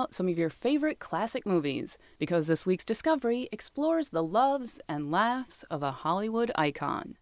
out some of your favorite classic movies, because this week's Discovery explores the loves and laughs of a Hollywood icon.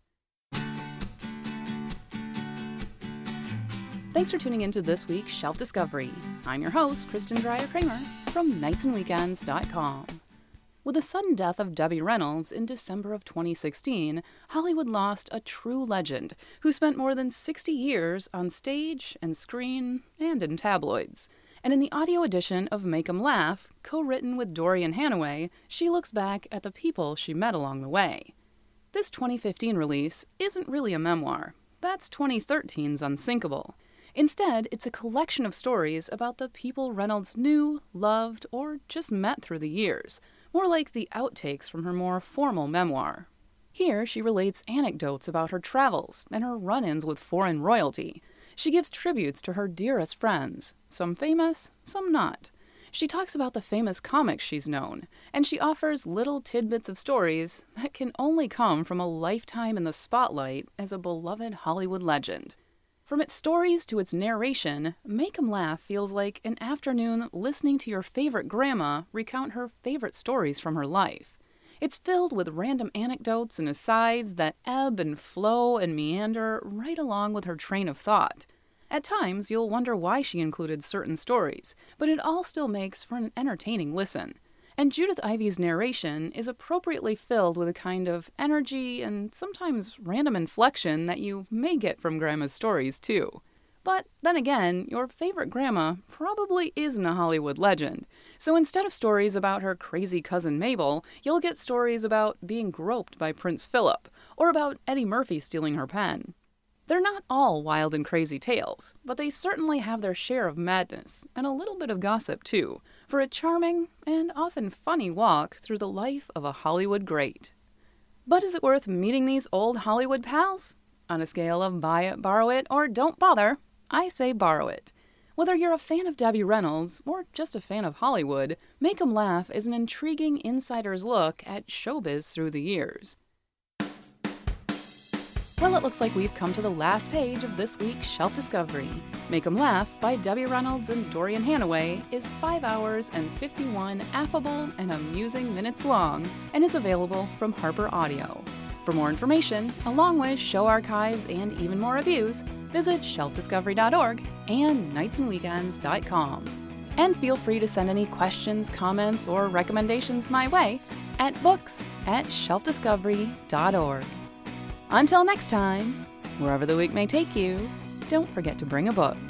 Thanks for tuning into this week's Shelf Discovery. I'm your host, Kristen Dreyer-Kramer from nightsandweekends.com. With the sudden death of Debbie Reynolds in December of 2016, Hollywood lost a true legend who spent more than 60 years on stage and screen and in tabloids. And in the audio edition of Make 'Em Laugh, co-written with Dorian Hannaway, she looks back at the people she met along the way. This 2015 release isn't really a memoir. That's 2013's Unsinkable. Instead, it's a collection of stories about the people Reynolds knew, loved, or just met through the years, more like the outtakes from her more formal memoir. Here, she relates anecdotes about her travels and her run-ins with foreign royalty. She gives tributes to her dearest friends, some famous, some not. She talks about the famous comics she's known, and she offers little tidbits of stories that can only come from a lifetime in the spotlight as a beloved Hollywood legend. From its stories to its narration, Make 'Em Laugh feels like an afternoon listening to your favorite grandma recount her favorite stories from her life. It's filled with random anecdotes and asides that ebb and flow and meander right along with her train of thought. At times, you'll wonder why she included certain stories, but it all still makes for an entertaining listen. And Judith Ivy's narration is appropriately filled with a kind of energy and sometimes random inflection that you may get from Grandma's stories, too. But then again, your favorite grandma probably isn't a Hollywood legend. So instead of stories about her crazy cousin Mabel, you'll get stories about being groped by Prince Philip, or about Eddie Murphy stealing her pen. They're not all wild and crazy tales, but they certainly have their share of madness, and a little bit of gossip too, for a charming and often funny walk through the life of a Hollywood great. But is it worth meeting these old Hollywood pals? On a scale of buy it, borrow it, or don't bother, I say borrow it. Whether you're a fan of Debbie Reynolds, or just a fan of Hollywood, Make 'Em Laugh is an intriguing insider's look at showbiz through the years. Well, it looks like we've come to the last page of this week's Shelf Discovery. Make 'Em Laugh by Debbie Reynolds and Dorian Hannaway is 5 hours and 51 affable and amusing minutes long and is available from Harper Audio. For more information, along with show archives and even more reviews, visit shelfdiscovery.org and nightsandweekends.com. And feel free to send any questions, comments, or recommendations my way at books@shelfdiscovery.org. Until next time, wherever the week may take you, don't forget to bring a book.